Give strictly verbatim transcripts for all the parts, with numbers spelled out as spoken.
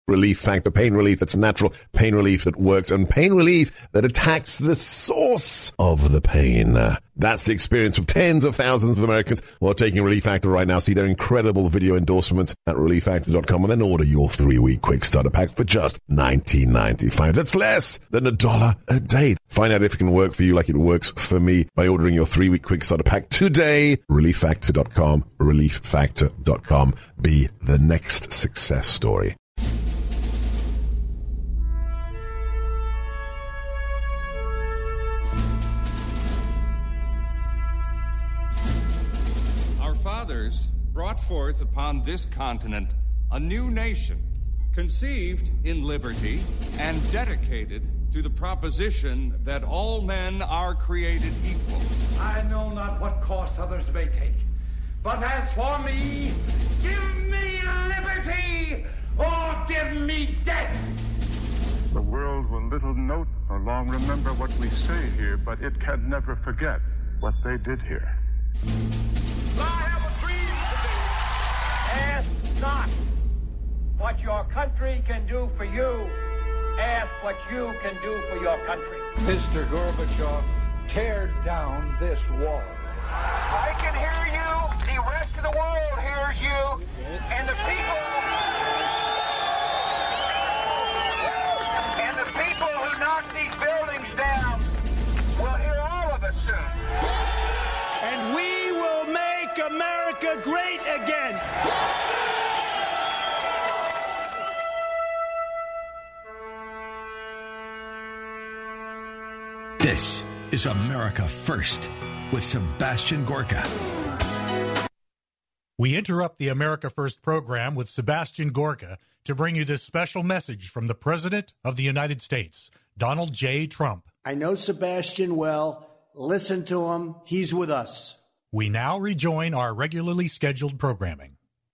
Relief Factor. Pain relief that's natural, pain relief that works, and pain relief that attacks the source of the pain. That's the experience of tens of thousands of Americans who are taking Relief Factor right now. See their incredible video endorsements at relief factor dot com and then order your three-week quick starter pack for just nineteen ninety-five. That's less than a dollar a day. Find out if it can work for you like it works for me by ordering your three-week quick starter pack today. relief factor dot com. relief factor dot com. Be the next success story. Fathers brought forth upon this continent a new nation, conceived in liberty and dedicated to the proposition that all men are created equal. I know not what course others may take, but as for me, give me liberty or give me death. The world will little note or long remember what we say here, but it can never forget what they did here. I have a dream today. Ask not what your country can do for you. Ask what you can do for your country. Mister Gorbachev, tear down this wall. I can hear you. The rest of the world hears you. And the people... and the people who knock these buildings down will hear all of us soon. And we will make America great again. This is America First with Sebastian Gorka. We interrupt the America First program with Sebastian Gorka to bring you this special message from the President of the United States, Donald J. Trump. I know Sebastian well. Listen to him. He's with us. We now rejoin our regularly scheduled programming.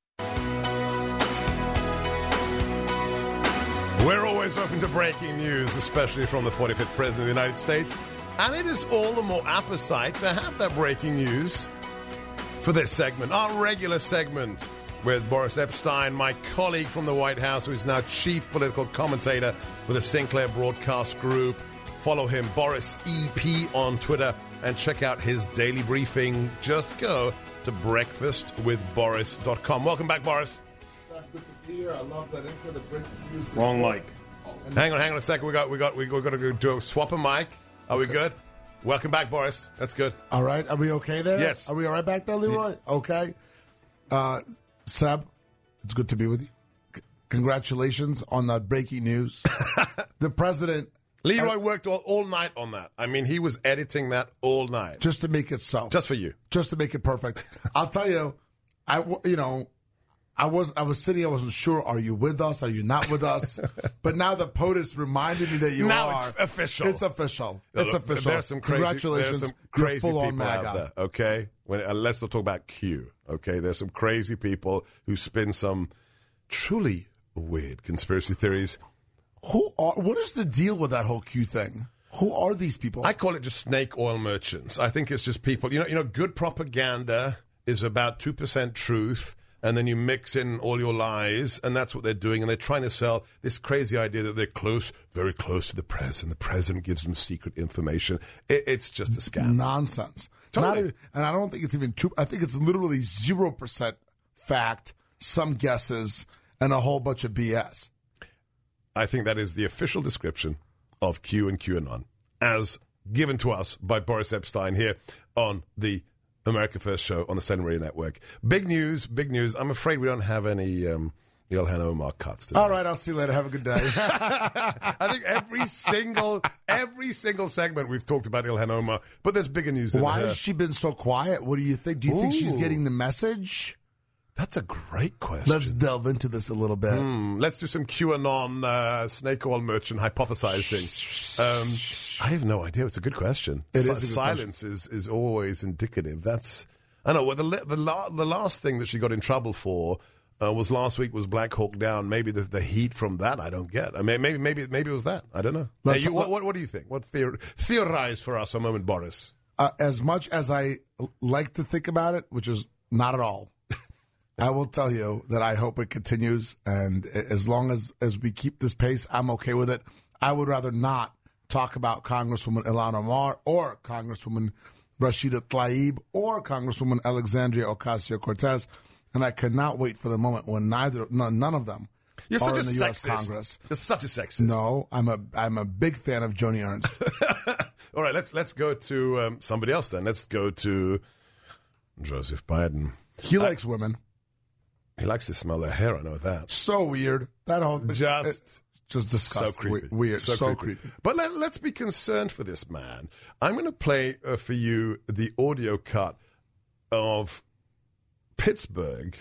We're always open to breaking news, especially from the forty-fifth President of the United States. And it is all the more apposite to have that breaking news for this segment, our regular segment with Boris Epshteyn, my colleague from the White House, who is now chief political commentator with the Sinclair Broadcast Group. Follow him, Boris E P, on Twitter, and check out his daily briefing. Just go to breakfast with boris dot com. Welcome back, Boris. Good to be here. I love that intro. The breaking news. Wrong mic. Hang on, hang on a second. We got, we got, we got to do a swap a mic. Are we good? Welcome back, Boris. That's good. All right. Are we okay there? Yes. Are we all right back there, Leroy? Yeah. Okay. Uh, Seb, it's good to be with you. C- congratulations on that breaking news. The president. Leroy uh, worked all, all night on that. I mean, he was editing that all night. Just to make it so. Just for you. Just to make it perfect. I'll tell you, I, you know, I was I was sitting, I wasn't sure, are you with us? Are you not with us? But now the POTUS reminded me that you now are. Now it's official. It's official. It's Look, official. There's some crazy, Congratulations. There's some crazy You're full people on out MAGA. there, okay? When, uh, let's not talk about Q, okay? There's some crazy people who spin some truly weird conspiracy theories. Who are? What is the deal with that whole Q thing? Who are these people? I call it just snake oil merchants. I think it's just people. You know, you know, good propaganda is about two percent truth, and then you mix in all your lies, and that's what they're doing. And they're trying to sell this crazy idea that they're close, very close to the president. The president gives them secret information. It, it's just a scam. Nonsense. Totally. Not, and I don't think it's even two. I think it's literally zero percent fact, some guesses, and a whole bunch of B S. I think that is the official description of Q and QAnon, as given to us by Boris Epshteyn here on the America First show on the Seven Radio Network. Big news, big news. I'm afraid we don't have any um, Ilhan Omar cuts today. All right, I'll see you later. Have a good day. I think every single every single segment we've talked about Ilhan Omar, but there's bigger news than Why her. has she been so quiet? What do you think? Do you Ooh. think she's getting the message? That's a great question. Let's delve into this a little bit. Mm, let's do some QAnon uh, snake oil merchant hypothesizing. Um, I have no idea. It's a good question. It S- is a good Silence question. is is always indicative. That's I know. Well, the the la- the last thing that she got in trouble for uh, was last week was Black Hawk Down. Maybe the, the heat from that I don't get. I mean, maybe maybe maybe it was that. I don't know. Hey, you, what, what what do you think? What theor- theorize for us a moment, Boris? Uh, as much as I like to think about it, which is not at all. I will tell you that I hope it continues, and as long as, as we keep this pace, I'm okay with it. I would rather not talk about Congresswoman Ilhan Omar or Congresswoman Rashida Tlaib or Congresswoman Alexandria Ocasio-Cortez, and I cannot wait for the moment when neither none, none of them You're are such in a the U S sexist. Congress. You're such a sexist. No, I'm a I'm a big fan of Joni Ernst. All right, let's let's go to um, somebody else then. Let's go to Joseph Biden. He uh, likes women. He likes to smell their hair. I know that. So weird. That whole Just. it, just disgusting. So creepy. We- Weird. So, So, creepy. creepy. But let, let's be concerned for this man. I'm going to play uh, for you the audio cut of Pittsburgh.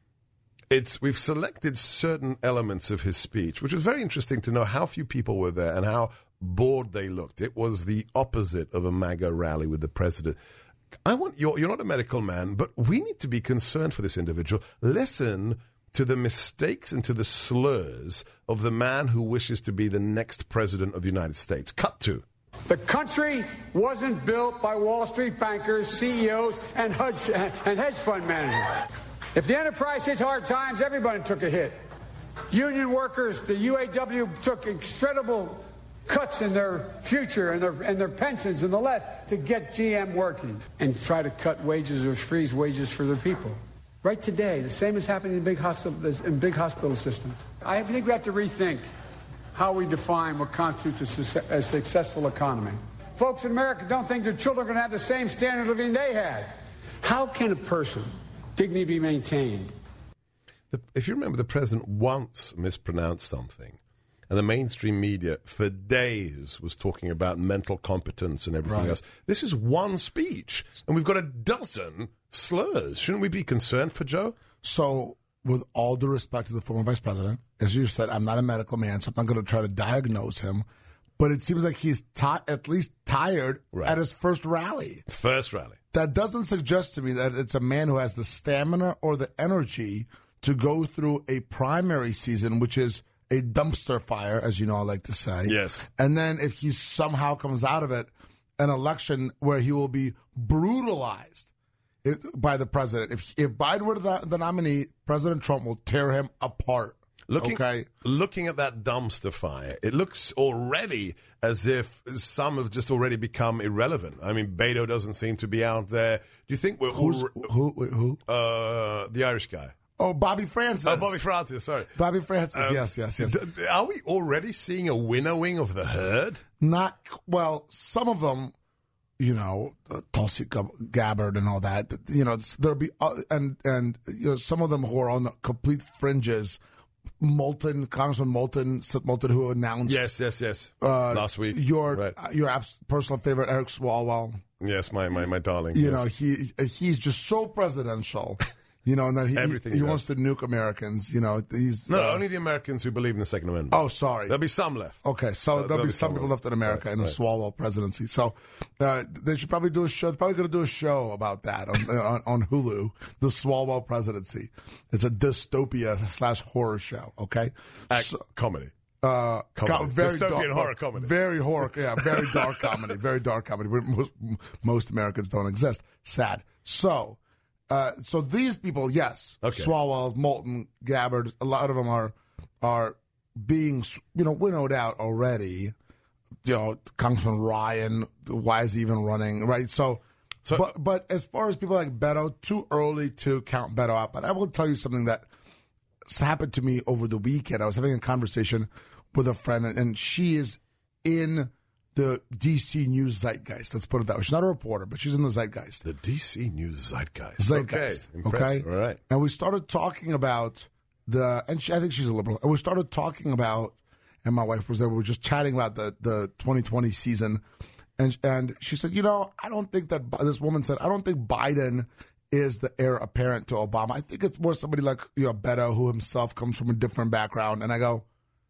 It's we've selected certain elements of his speech, which was very interesting to know how few people were there and how bored they looked. It was the opposite of a MAGA rally with the president. I want you're, you're not a medical man, but we need to be concerned for this individual. Listen to the mistakes and to the slurs of the man who wishes to be the next president of the United States. Cut to. The country wasn't built by Wall Street bankers, C E Os, and hedge, and hedge fund managers. If the enterprise hit hard times, everybody took a hit. Union workers, the U A W took incredible cuts in their future and their and their pensions and the left to get G M working and try to cut wages or freeze wages for their people. Right today, the same is happening in big hospital in big hospital systems. I think we have to rethink how we define what constitutes a, su- a successful economy. Folks in America don't think their children are going to have the same standard of living they had. How can a person dignity be maintained? The, if you remember, the president once mispronounced something, and the mainstream media for days was talking about mental competence and everything Right. else. This is one speech, and we've got a dozen slurs. Shouldn't we be concerned for Joe? So, with all due respect to the former vice president, as you said, I'm not a medical man, so I'm not going to try to diagnose him. But it seems like he's ti- at least tired Right. at his first rally. First rally. That doesn't suggest to me that it's a man who has the stamina or the energy to go through a primary season, which is a dumpster fire, as you know I like to say. Yes. And then if he somehow comes out of it, an election where he will be brutalized by the president. If if Biden were the, the nominee, President Trump will tear him apart. Looking, okay. looking at that dumpster fire, it looks already as if some have just already become irrelevant. I mean, Beto doesn't seem to be out there. Do you think we're Who's, all, who? Who? uh, the Irish guy? Oh, Bobby Francis. Oh, Bobby Francis, sorry. Bobby Francis, Um, yes, yes, yes. d- Are we already seeing a winnowing of the herd? Not, well, some of them, you know, uh, Tulsi Gabbard and all that, you know, there'll be, uh, and, and, you know, some of them who are on the complete fringes. Moulton, Congressman Moulton, Moulton, who announced Yes, yes, yes. uh, Last week. your Right. uh, your abs- personal favorite, Eric Swalwell. Yes, my, my, my darling. You yes. know, he he's just so presidential. You know, and that he, Everything he, he he wants to nuke Americans. You know, he's No, uh, only the Americans who believe in the Second Amendment. Oh, sorry. There'll be some left. Okay, so Uh, there'll, there'll be be some some people left. left in America Right, in the right. Swalwell presidency. So uh, they should probably do a show. They're probably going to do a show about that on, on on Hulu, the Swalwell presidency. It's a dystopia slash horror show. Okay, Act- So- comedy. Uh, Comedy. co- very Dystopian dark, horror comedy. Very horror, yeah, very dark comedy, very dark comedy. where Most, most Americans don't exist. Sad. So, uh, so these people, yes, Okay. Swalwell, Moulton, Gabbard, a lot of them are are being, you know, winnowed out already. You know, Congressman Ryan, why is he even running? Right. So, So- but but as far as people like Beto, too early to count Beto out. But I will tell you something that happened to me over the weekend. I was having a conversation with a friend, and, and she is in the D C news zeitgeist. Let's put it that way. She's not a reporter, but she's in the zeitgeist. The D C news zeitgeist. Zeitgeist. Okay. Impressed. Okay. All right. And we started talking about the, and she, I think she's a liberal. And we started talking about, and my wife was there. We were just chatting about the the twenty twenty season, and and she said, you know, I don't think that this woman said, I don't think Biden is the heir apparent to Obama. I think it's more somebody like, you know, Beto, who himself comes from a different background. And I go,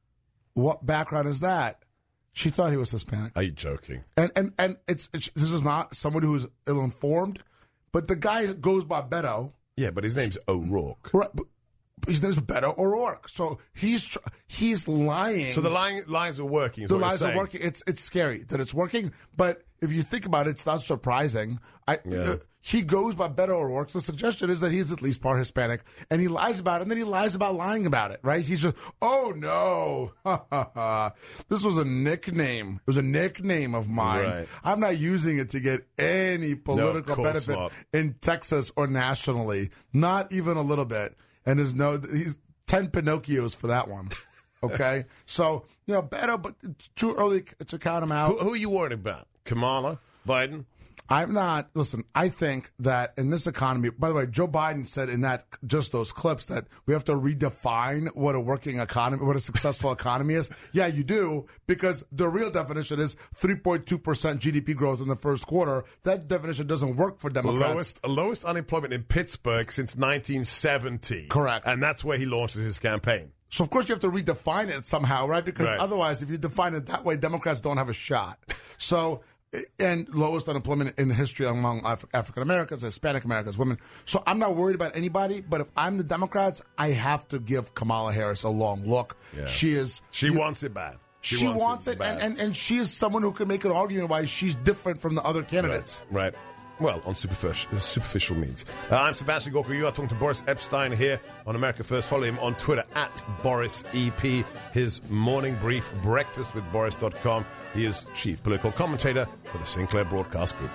what background is that? She thought he was Hispanic. Are you joking? And and and it's, it's this is not somebody who's ill-informed, but the guy goes by Beto. Yeah, but his name's O'Rourke. Right, but his name's Beto O'Rourke. So he's tr- he's lying. So the lying, lies are working. Is the what you're lies are saying. working. It's it's scary that it's working, but if you think about it, it's not surprising. I Yeah. uh, he goes by Beto O'Rourke. The suggestion is that he's at least part Hispanic, and he lies about it, and then he lies about lying about it, right? He's just, oh, no. This was a nickname. It was a nickname of mine. Right. I'm not using it to get any political no, benefit not. in Texas or nationally. Not even a little bit. And there's no, he's ten Pinocchios for that one. Okay? So, you know, Beto, but it's too early to count him out. Who, who are you worried about? Kamala? Biden? I'm not. Listen, I think that in this economy, by the way, Joe Biden said in that, just those clips, that we have to redefine what a working economy, what a successful economy is. Yeah, you do, because the real definition is three point two percent G D P growth in the first quarter. That definition doesn't work for Democrats. Lowest, lowest unemployment in Pittsburgh since nineteen seventy. Correct. And that's where he launches his campaign. So, of course, you have to redefine it somehow, right? Because right. otherwise, if you define it that way, Democrats don't have a shot. So, and lowest unemployment in history among Af- African Americans, Hispanic Americans, women. So I'm not worried about anybody, but if I'm the Democrats, I have to give Kamala Harris a long look. Yeah. She is. She you, wants it bad. She, she wants, wants it, it bad. and, and, and she is someone who can make an argument why she's different from the other candidates. Right. right. Well, on superficial, superficial means. Uh, I'm Sebastian Gorka. You are talking to Boris Epstein here on America First. Follow him on Twitter at Boris E P. His morning brief, breakfast with boris dot com. He is chief political commentator for the Sinclair Broadcast Group.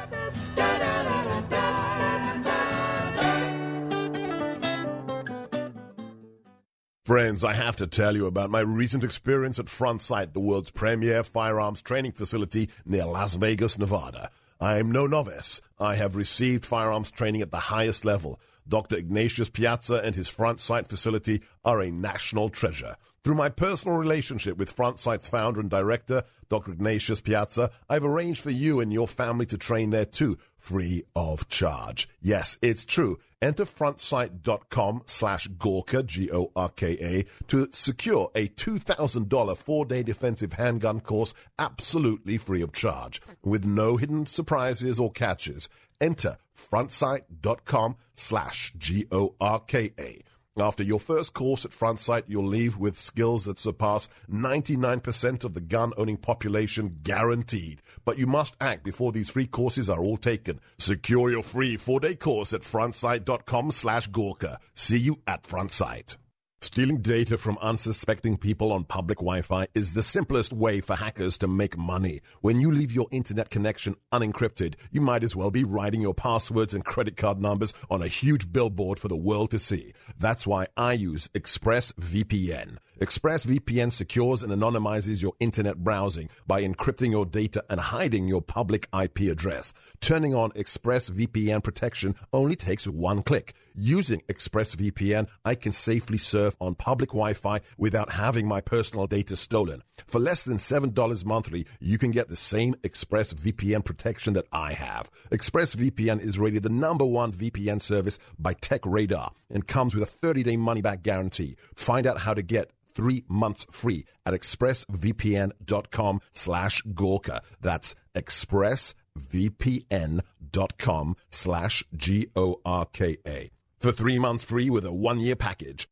Friends, I have to tell you about my recent experience at Front Sight, the world's premier firearms training facility near Las Vegas, Nevada. I am no novice. I have received firearms training at the highest level. Doctor Ignatius Piazza and his Front Sight facility are a national treasure. Through my personal relationship with Front Sight's founder and director, Doctor Ignatius Piazza, I've arranged for you and your family to train there too, free of charge. Yes, it's true. Enter frontsight.com slash Gorka, G O R K A, to secure a two thousand dollars four-day defensive handgun course absolutely free of charge, with no hidden surprises or catches. Enter frontsight.com slash G O R K A. After your first course at Front Sight, you'll leave with skills that surpass ninety-nine percent of the gun-owning population, guaranteed. But you must act before these free courses are all taken. Secure your free four-day course at frontsight.com slash Gorka. See you at Front Sight. Stealing data from unsuspecting people on public Wi-Fi is the simplest way for hackers to make money. When you leave your internet connection unencrypted, you might as well be writing your passwords and credit card numbers on a huge billboard for the world to see. That's why I use ExpressVPN. ExpressVPN secures and anonymizes your internet browsing by encrypting your data and hiding your public I P address. Turning on ExpressVPN protection only takes one click. Using ExpressVPN, I can safely surf on public Wi-Fi without having my personal data stolen. For less than seven dollars monthly, you can get the same ExpressVPN protection that I have. ExpressVPN is rated the number one V P N service by TechRadar and comes with a thirty-day money-back guarantee. Find out how to get three months free at expressvpn.com slash Gorka. That's expressvpn.com slash G O R K A. For three months free with a one-year package.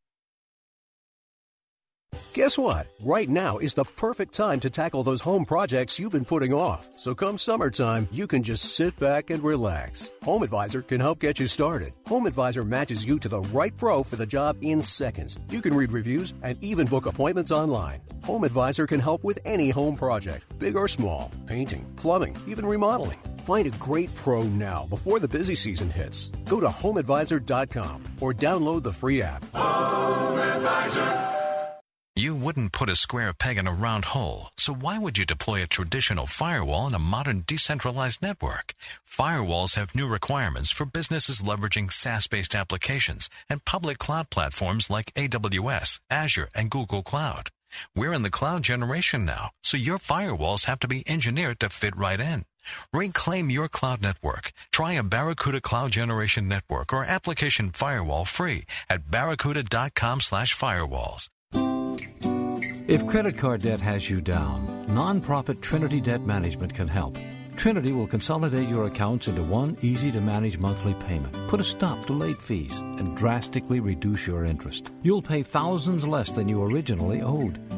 Guess what? Right now is the perfect time to tackle those home projects you've been putting off. So come summertime, you can just sit back and relax. Home Advisor can help get you started. Home Advisor matches you to the right pro for the job in seconds. You can read reviews and even book appointments online. Home Advisor can help with any home project, big or small, painting, plumbing, even remodeling. Find a great pro now before the busy season hits. Go to home advisor dot com or download the free app. Home Advisor. You wouldn't put a square peg in a round hole, so why would you deploy a traditional firewall in a modern decentralized network? Firewalls have new requirements for businesses leveraging SaaS-based applications and public cloud platforms like A W S, Azure, and Google Cloud. We're in the cloud generation now, so your firewalls have to be engineered to fit right in. Reclaim your cloud network. Try a Barracuda Cloud Generation Network or application firewall free at barracuda.com slash firewalls. If credit card debt has you down, nonprofit Trinity Debt Management can help. Trinity will consolidate your accounts into one easy-to-manage monthly payment, put a stop to late fees, and drastically reduce your interest. You'll pay thousands less than you originally owed.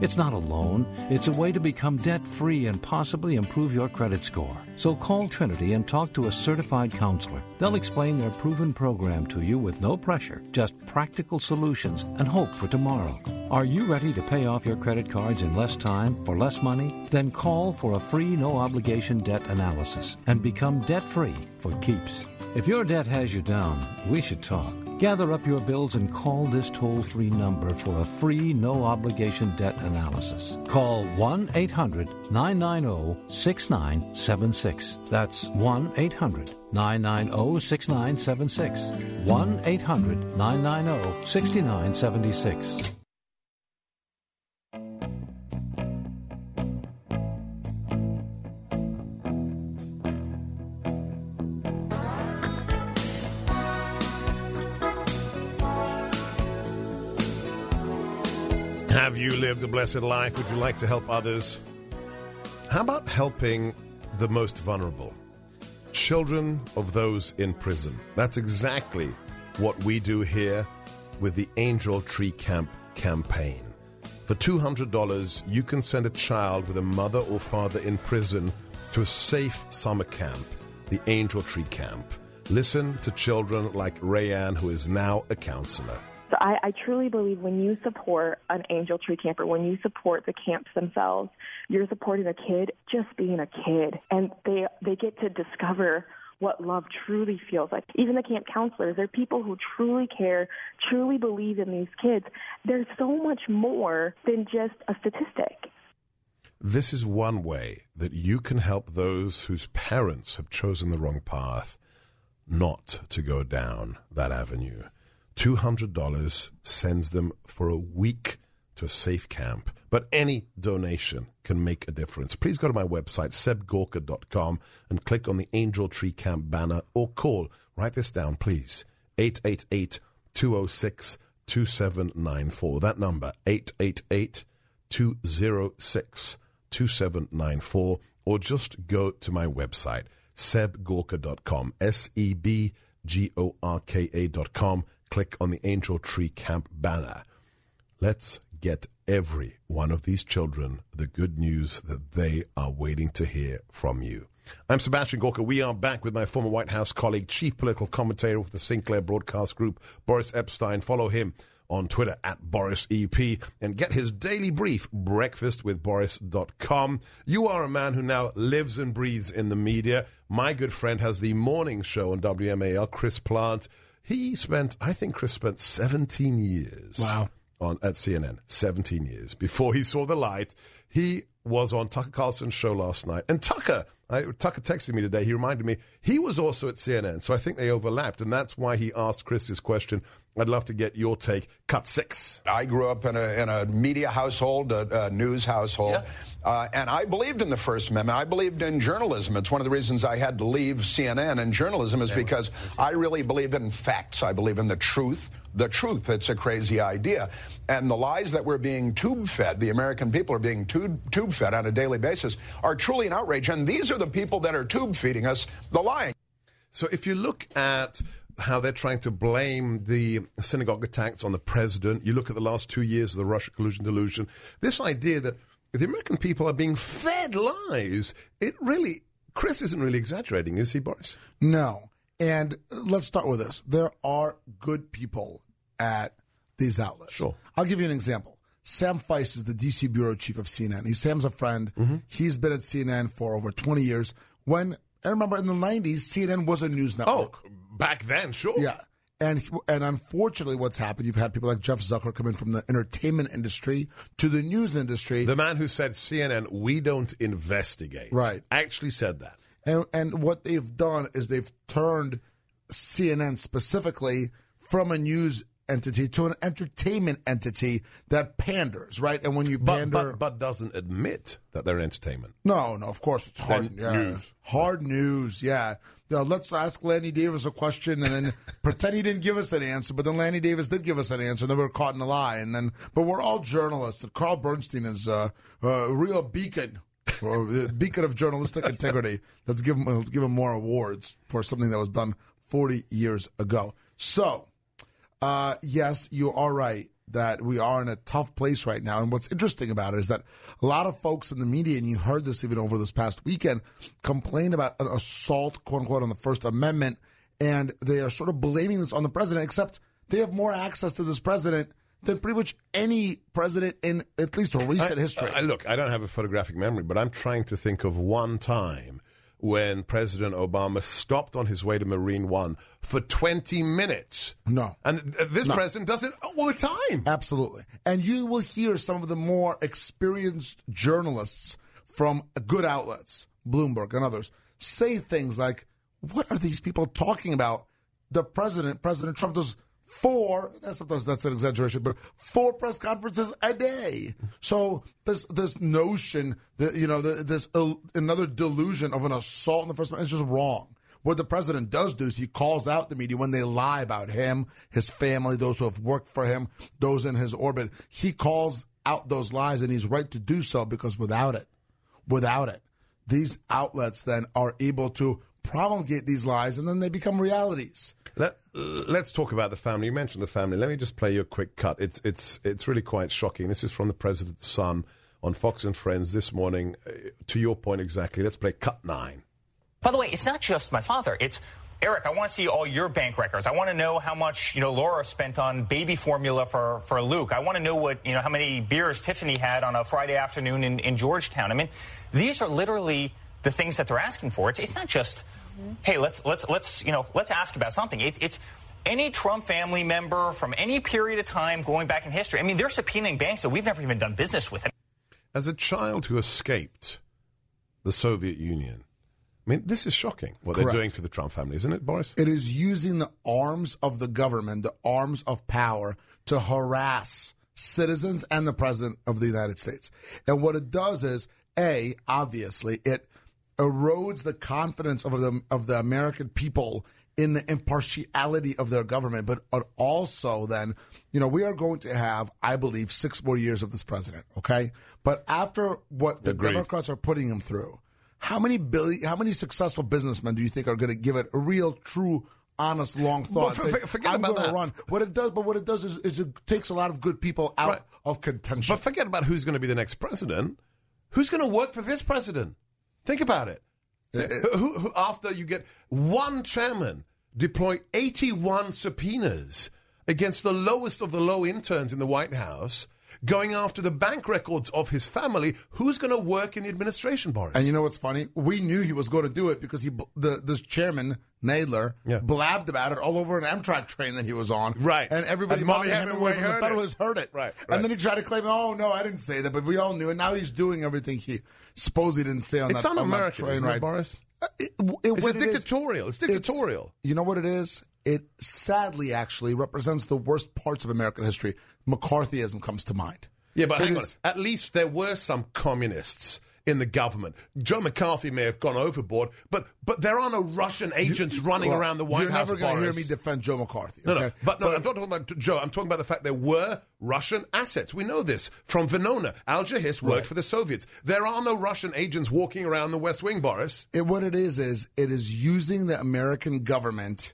It's not a loan. It's a way to become debt-free and possibly improve your credit score. So call Trinity and talk to a certified counselor. They'll explain their proven program to you with no pressure, just practical solutions and hope for tomorrow. Are you ready to pay off your credit cards in less time for less money? Then call for a free no-obligation debt analysis and become debt-free for keeps. If your debt has you down, we should talk. Gather up your bills and call this toll-free number for a free no-obligation debt analysis. Call one eight hundred nine nine zero six nine seven six. That's one eight hundred nine nine zero six nine seven six. one eight hundred nine nine zero six nine seven six. Have you lived a blessed life? Would you like to help others? How about helping the most vulnerable? Children of those in prison. That's exactly what we do here with the Angel Tree Camp campaign. For two hundred dollars, you can send a child with a mother or father in prison to a safe summer camp, the Angel Tree Camp. Listen to children like Rayanne, who is now a counselor. So I, I truly believe when you support an Angel Tree Camper, when you support the camps themselves, you're supporting a kid just being a kid. And they they get to discover what love truly feels like. Even the camp counselors, they're people who truly care, truly believe in these kids. There's so much more than just a statistic. This is one way that you can help those whose parents have chosen the wrong path not to go down that avenue. two hundred dollars sends them for a week to a safe camp. But any donation can make a difference. Please go to my website, seb gorka dot com, and click on the Angel Tree Camp banner or call. Write this down, please. eight eight eight, two oh six, two seven nine four. That number, eight eight eight, two oh six, two seven nine four. Or just go to my website, seb gorka dot com, S E B G O R K A dot com. Click on the Angel Tree Camp banner. Let's get every one of these children the good news that they are waiting to hear from you. I'm Sebastian Gorka. We are back with my former White House colleague, chief political commentator with the Sinclair Broadcast Group, Boris Epstein. Follow him on Twitter at Boris E P and get his daily brief, breakfast with boris dot com. You are a man who now lives and breathes in the media. My good friend has the morning show on W M A L, Chris Plant. He spent, I think Chris spent seventeen years wow. on at C N N, seventeen years before he saw the light. He was on Tucker Carlson's show last night. And Tucker, I, Tucker texted me today, he reminded me, he was also at C N N, so I think they overlapped, and that's why he asked Chris this question. I'd love to get your take. Cut six. I grew up in a, in a media household, a, a news household, yeah. uh, and I believed in the First Amendment. I believed in journalism. It's one of the reasons I had to leave C N N and journalism is because I really believe in facts. I believe in the truth. The truth. It's a crazy idea. And the lies that we're being tube-fed, the American people are being tube, tube-fed on a daily basis, are truly an outrage. And these are the people that are tube-feeding us the lying. So if you look at how they're trying to blame the synagogue attacks on the president, you look at the last two years of the Russia collusion delusion, this idea that the American people are being fed lies, it really, Chris isn't really exaggerating, is he, Boris? No. And let's start with this. There are good people at these outlets. Sure. I'll give you an example. Sam Feist is the D C bureau chief of C N N. He's Sam's a friend. Mm-hmm. He's been at C N N for over twenty years. When, I remember in the nineties, C N N was a news network. Oh, back then, sure. Yeah. And and unfortunately, what's happened, you've had people like Jeff Zucker come in from the entertainment industry to the news industry. The man who said, C N N, we don't investigate. Right. Actually said that. And and what they've done is they've turned C N N specifically from a news entity to an entertainment entity that panders, right? And when you but, pander... But, but doesn't admit that they're entertainment. No, no, of course. It's hard then yeah. news. Hard news, yeah. Now, let's ask Lanny Davis a question and then pretend he didn't give us an answer, but then Lanny Davis did give us an answer, and then we were caught in a lie. And then, But we're all journalists. And Carl Bernstein is uh, a real beacon. Or beacon of journalistic integrity. Let's give him let's give him more awards for something that was done forty years ago. So, uh, yes, you are right. that we are in a tough place right now. And what's interesting about it is that a lot of folks in the media, and you heard this even over this past weekend, complain about an assault, quote unquote, on the First Amendment. And they are sort of blaming this on the president, except they have more access to this president than pretty much any president in at least recent I, history. I, look, I don't have a photographic memory, but I'm trying to think of one time when President Obama stopped on his way to Marine One for twenty minutes. No. And this No. president does it all the time. Absolutely. And you will hear some of the more experienced journalists from good outlets, Bloomberg and others, say things like, what are these people talking about? The president, President Trump, does four, sometimes that's an exaggeration, but four press conferences a day. So this this notion that, you know, this uh, another delusion of an assault on the First Amendment is just wrong. What the president does do is he calls out the media when they lie about him, his family, those who have worked for him, those in his orbit. He calls out those lies, and he's right to do so, because without it, without it, these outlets then are able to promulgate these lies, and then they become realities. Let, let's talk about the family. You mentioned the family. Let me just play you a quick cut. It's it's it's really quite shocking. This is from the president's son on Fox and Friends this morning. Uh, to your point exactly. Let's play cut nine. By the way, it's not just my father. It's, Eric, I want to see all your bank records. I want to know how much, you know, Laura spent on baby formula for, for Luke. I want to know what, you know, how many beers Tiffany had on a Friday afternoon in, in Georgetown. I mean, these are literally the things that they're asking for. It's, it's not just, hey, let's let's let's you know let's ask about something. It, it's any Trump family member from any period of time going back in history. I mean, they're subpoenaing banks that we've never even done business with. As a child who escaped the Soviet Union, I mean, this is shocking what Correct. they're doing to the Trump family, isn't it, Boris? It is using the arms of the government, the arms of power, to harass citizens and the president of the United States. And what it does is, A, obviously, it erodes the confidence of the of the American people in the impartiality of their government, but also then, you know, we are going to have, I believe, six more years of this president, okay? But after what the Agreed. Democrats are putting him through, how many billion, how many successful businessmen do you think are going to give it a real, true, honest, long thought? Well, and for- say, for- forget I'm about going to that. run. What it does, but what it does is, is it takes a lot of good people out Right. of contention. But forget about who's going to be the next president. Who's going to work for this president? Think about it. Who, who, after you get one chairman deploy eighty-one subpoenas against the lowest of the low interns in the White House, going after the bank records of his family, who's going to work in the administration, Boris? And you know what's funny? We knew he was going to do it because he, the this chairman Nadler, Yeah. blabbed about it all over an Amtrak train that he was on. Right. And everybody, And Molly Molly Hemingway Hemingway from the heard it. Federalist heard it. Right, right. And then he tried to claim, oh, no, I didn't say that, but we all knew it. Now he's doing everything he supposedly didn't say on It's that, on that un-American, train isn't it, ride. Boris? Uh, It, it, It's what just it is- dictatorial. It's dictatorial. you know what it is? It sadly actually represents the worst parts of American history. McCarthyism comes to mind. Yeah, but It hang on. is- At least there were some communists in the government. Joe McCarthy may have gone overboard, but but there are no Russian agents running Well, around the White you're House. never going to hear Boris. me defend Joe McCarthy. No, okay? no, but no, I'm not talking about Joe. I'm talking about the fact there were Russian assets. We know this from Venona. Al Jahis worked Right. for the Soviets. There are no Russian agents walking around the West Wing, Boris. It, what it is is it is using the American government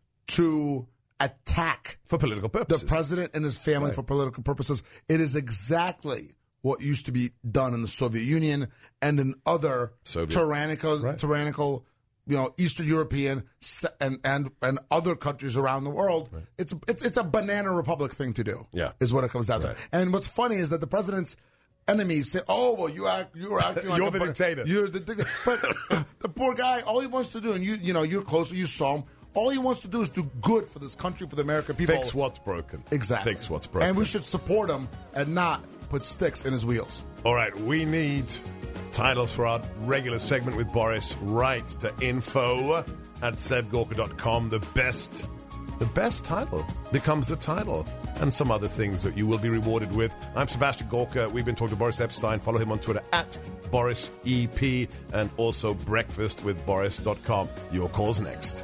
to attack for political the purposes. president and his family Right. for political purposes. It is exactly what used to be done in the Soviet Union and in other Soviet. tyrannical, Right. tyrannical, you know, Eastern European se- and and and other countries around the world. It's it's it's a banana republic thing to do. Yeah. is what it comes down Right. to. And what's funny is that the president's enemies say, "Oh, well, you act, you're acting like You're a the ban- dictator." You're the dictator." But the poor guy, all he wants to do, and you you know, you're closer, you saw him. All he wants to do is do good for this country, for the American people. Fix what's broken. Exactly. Fix what's broken. And we should support him and not put sticks in his wheels. All right, we need titles for our regular segment with Boris. Write to info at seb gorka dot com. The best, the best title becomes the title, and some other things that you will be rewarded with. I'm Sebastian Gorka. We've been talking to Boris Epstein. Follow him on Twitter at Boris E P, and also breakfast with boris dot com. Your call's next.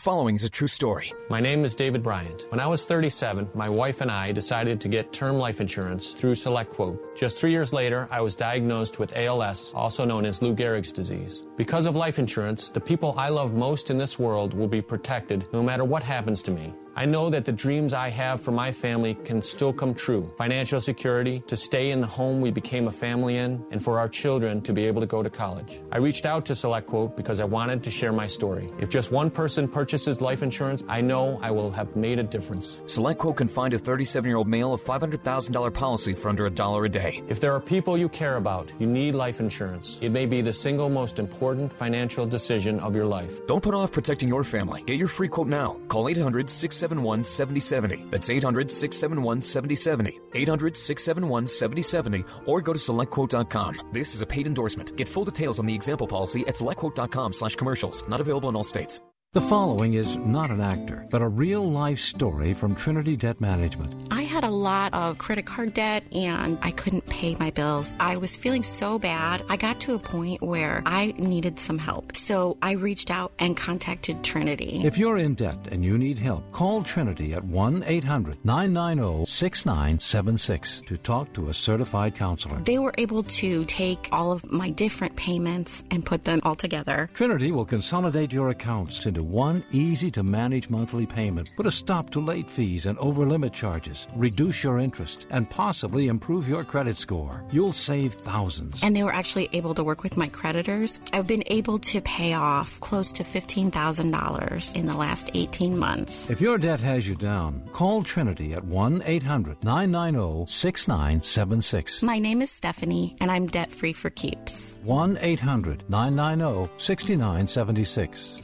following is a true story. My name is David Bryant. When I was thirty-seven, my wife and I decided to get term life insurance through SelectQuote. Just three years later, I was diagnosed with A L S, also known as Lou Gehrig's disease. Because of life insurance, the people I love most in this world will be protected no matter what happens to me. I know that the dreams I have for my family can still come true. Financial security, to stay in the home we became a family in, and for our children to be able to go to college. I reached out to SelectQuote because I wanted to share my story. If just one person purchases life insurance, I know I will have made a difference. SelectQuote can find a thirty-seven-year-old male a five hundred thousand dollars policy for under a dollar a day. If there are people you care about, you need life insurance. It may be the single most important financial decision of your life. Don't put off protecting your family. Get your free quote now. Call eight hundred, six seven one, seven oh seven oh. That's eight hundred, six seven one, seven oh seven oh. eight hundred, six seven one, seven oh seven oh or go to select quote dot com. This is a paid endorsement. Get full details on the example policy at select quote dot com slash commercials. Not available in all states. The following is not an actor, but a real-life story from Trinity Debt Management. I had a lot of credit card debt, and I couldn't pay my bills. I was feeling so bad. I got to a point where I needed some help. So I reached out and contacted Trinity. If you're in debt and you need help, call Trinity at one eight hundred, nine nine zero, six nine seven six to talk to a certified counselor. They were able to take all of my different payments and put them all together. Trinity will consolidate your accounts into one easy-to-manage monthly payment, put a stop to late fees and over-limit charges, reduce your interest, and possibly improve your credit score. You'll save thousands. And they were actually able to work with my creditors. I've been able to pay off close to fifteen thousand dollars in the last eighteen months. If your debt has you down, call Trinity at one eight hundred, nine nine zero, six nine seven six. My name is Stephanie, and I'm debt-free for keeps. one eight hundred, nine nine zero, six nine seven six.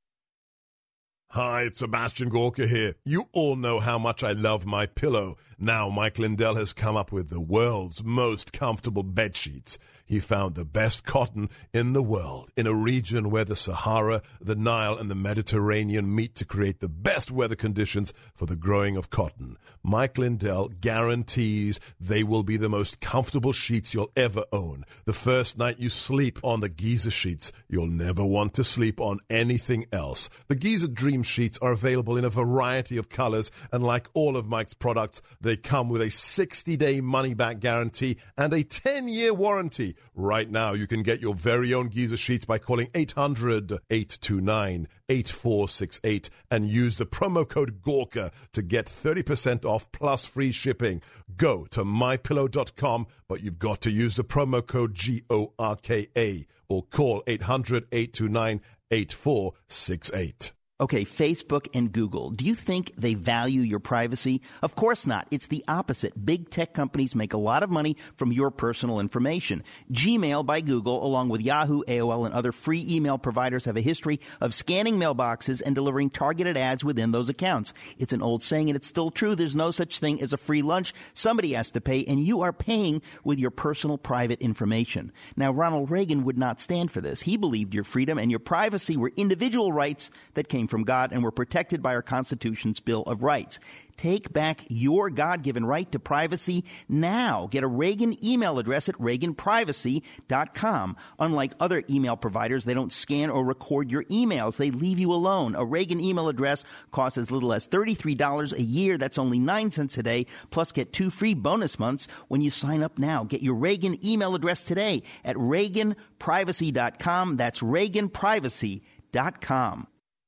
Hi, it's Sebastian Gorka here. You all know how much I love My Pillow. Now Mike Lindell has come up with the world's most comfortable bed sheets. He found the best cotton in the world in a region where the Sahara, the Nile, and the Mediterranean meet to create the best weather conditions for the growing of cotton. Mike Lindell guarantees they will be the most comfortable sheets you'll ever own. The first night you sleep on the Giza sheets, you'll never want to sleep on anything else. The Giza Dream sheets are available in a variety of colors, and like all of Mike's products, they come with a sixty-day money-back guarantee and a ten-year warranty. Right now, you can get your very own Giza sheets by calling eight hundred, eight two nine, eight four six eight and use the promo code Gorka to get thirty percent off plus free shipping. Go to my pillow dot com, but you've got to use the promo code G O R K A or call eight hundred, eight two nine, eight four six eight. Okay, Facebook and Google. Do you think they value your privacy? Of course not. It's the opposite. Big tech companies make a lot of money from your personal information. Gmail by Google, along with Yahoo, A O L, and other free email providers, have a history of scanning mailboxes and delivering targeted ads within those accounts. It's an old saying, and it's still true. There's no such thing as a free lunch. Somebody has to pay, and you are paying with your personal private information. Now, Ronald Reagan would not stand for this. He believed your freedom and your privacy were individual rights that came from God and were protected by our Constitution's Bill of Rights. Take back your God-given right to privacy now. Get a Reagan email address at reagan privacy dot com. Unlike other email providers, they don't scan or record your emails. They leave you alone. A Reagan email address costs as little as thirty-three dollars a year. That's only nine cents a day. Plus, get two free bonus months when you sign up now. Get your Reagan email address today at reagan privacy dot com. That's reagan privacy dot com.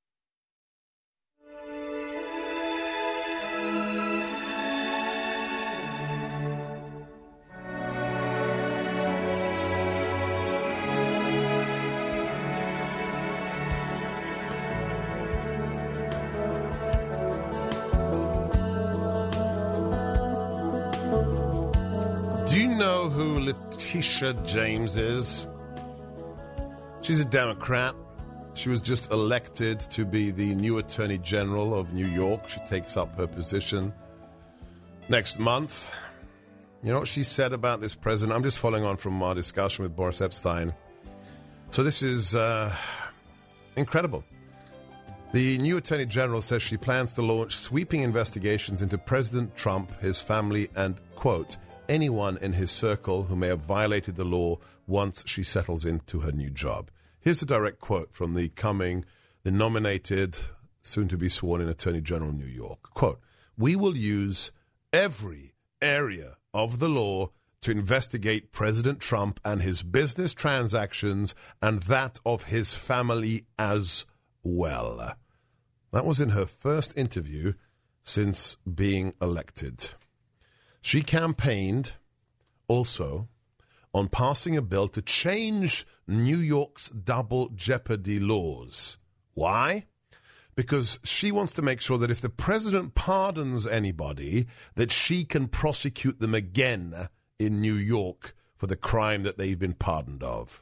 Do you know who Letitia James is? She's a Democrat. She was just elected to be the new Attorney General of New York. She takes up her position next month. You know what she said about this president? I'm just following on from our discussion with Boris Epstein. So this is uh, incredible. The new Attorney General says she plans to launch sweeping investigations into President Trump, his family, and, quote, anyone in his circle who may have violated the law once she settles into her new job. Here's a direct quote from the coming, the nominated soon-to-be sworn-in Attorney General of New York. Quote, "We will use every area of the law to investigate President Trump and his business transactions and that of his family as well." That was in her first interview since being elected. She campaigned also on passing a bill to change New York's double jeopardy laws. Why? Because she wants to make sure that if the president pardons anybody, that she can prosecute them again in New York for the crime that they've been pardoned of.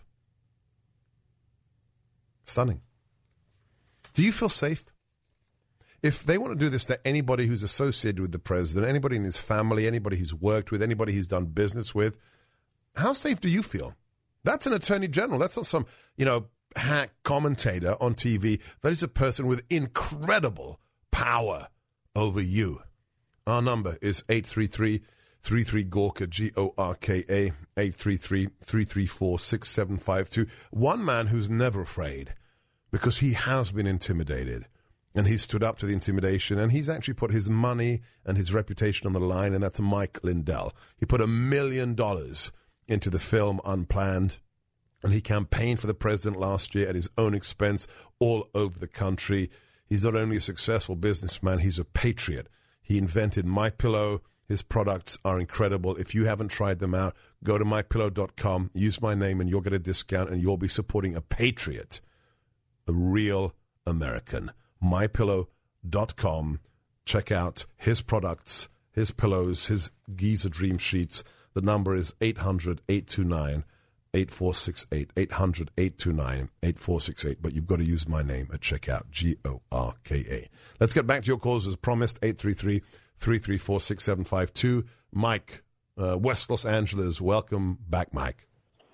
Stunning. Do you feel safe? If they want to do this to anybody who's associated with the president, anybody in his family, anybody he's worked with, anybody he's done business with, how safe do you feel? That's an attorney general. That's not some, you know, hack commentator on T V. That is a person with incredible power over you. Our number is eight three three, three three, Gorka, G O R K A, eight three three, three three four, six seven five two. One man who's never afraid because he has been intimidated. And he stood up to the intimidation, and he's actually put his money and his reputation on the line, and that's Mike Lindell. He put a million dollars into the film Unplanned, and he campaigned for the president last year at his own expense all over the country. He's not only a successful businessman, he's a patriot. He invented MyPillow. His products are incredible. If you haven't tried them out, go to my pillow dot com, use my name, and you'll get a discount, and you'll be supporting a patriot, a real American. my pillow dot com. Check out his products, his pillows, his Giza Dream Sheets. The number is eight hundred, eight two nine, eight four six eight, eight hundred, eight two nine, eight four six eight. But you've got to use my name at checkout, G O R K A. Let's get back to your calls as promised, eight three three, three three four, six seven five two. Mike, uh, West Los Angeles, welcome back, Mike.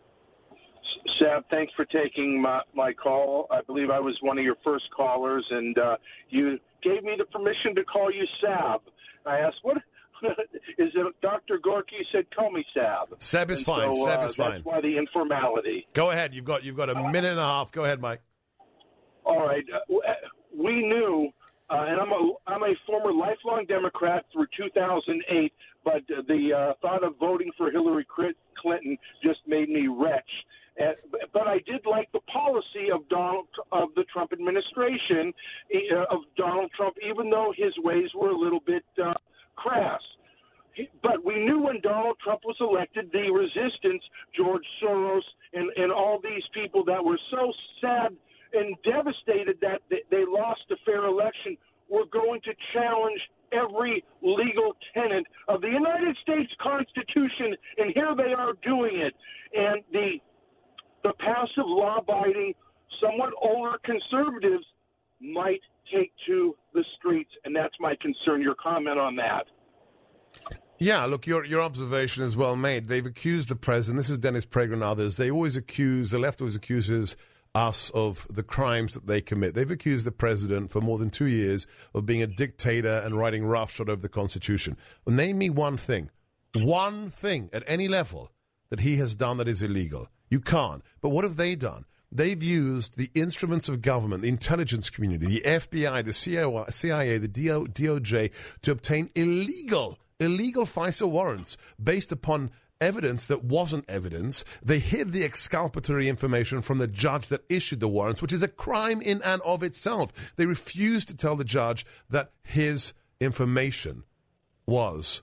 Sab, thanks for taking my, my call. I believe I was one of your first callers, and uh, you gave me the permission to call you Sab. I asked, what is it, Doctor Gorky? You said, call me Sab. Seb is and fine. So, Seb uh, is fine. That's why the informality. Go ahead. You've got you've got a minute and a half. Go ahead, Mike. All right. Uh, we knew, uh, and I'm a I'm a former lifelong Democrat through two thousand eight, but the uh, thought of voting for Hillary Clinton just made me wretch. Uh, but I did like the policy of Donald of the Trump administration uh, of Donald Trump, even though his ways were a little bit uh, crass. But we knew when Donald Trump was elected, the resistance, George Soros, and, and all these people that were so sad and devastated that they, they lost a fair election, were going to challenge every legal tenet of the United States Constitution, and here they are doing it. And the The passive, law-abiding, somewhat older conservatives might take to the streets, and that's my concern. Your comment on that? Yeah, look, your your observation is well made. They've accused the president, this is Dennis Prager and others, they always accuse, the left always accuses us of the crimes that they commit. They've accused the president for more than two years of being a dictator and writing roughshod over the Constitution. Well, name me one thing, one thing at any level that he has done that is illegal. You can't. But what have they done? They've used the instruments of government, the intelligence community, the F B I, the C I A, the D O J, to obtain illegal, illegal FISA warrants based upon evidence that wasn't evidence. They hid the exculpatory information from the judge that issued the warrants, which is a crime in and of itself. They refused to tell the judge that his information was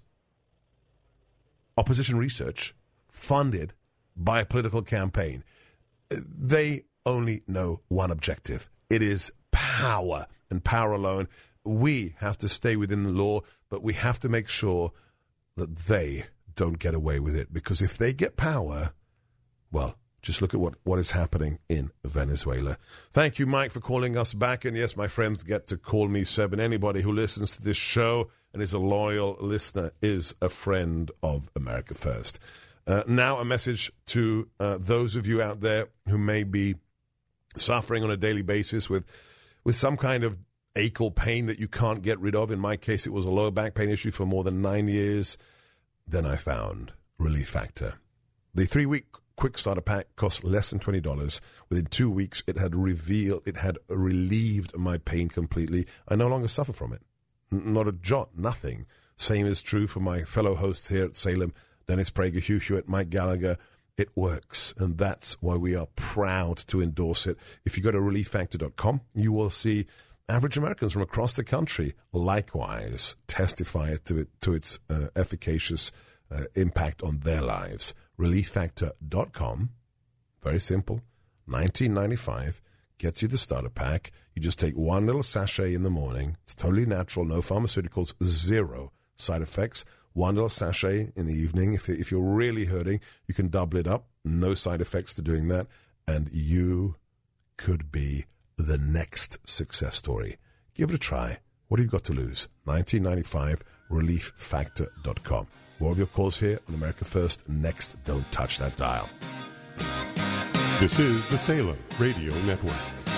opposition research funded by a political campaign. They only know one objective. It is power, and power alone. We have to stay within the law, but we have to make sure that they don't get away with it, because if they get power, well, just look at what, what is happening in Venezuela. Thank you, Mike, for calling us back. And yes, my friends get to call me Seb, and anybody who listens to this show and is a loyal listener is a friend of America First. Uh, now a message to uh, those of you out there who may be suffering on a daily basis with with some kind of ache or pain that you can't get rid of. In my case, it was a lower back pain issue for more than nine years. Then I found Relief Factor. The three-week quick starter pack cost less than twenty dollars. Within two weeks, it had revealed, it had relieved my pain completely. I no longer suffer from it. N- not a jot, nothing. Same is true for my fellow hosts here at Salem, Dennis Prager, Hugh Hewitt, Mike Gallagher. It works, and that's why we are proud to endorse it. If you go to relief factor dot com, you will see average Americans from across the country likewise testify to it to its uh, efficacious uh, impact on their lives. relief factor dot com, very simple, nineteen ninety-five, gets you the starter pack. You just take one little sachet in the morning. It's totally natural, no pharmaceuticals, zero side effects. One little sachet in the evening. If, if you're really hurting, you can double it up. No side effects to doing that. And you could be the next success story. Give it a try. What have you got to lose? nineteen ninety-five, relief factor dot com. More of your calls here on America First. Next, don't touch that dial. This is the Salem Radio Network.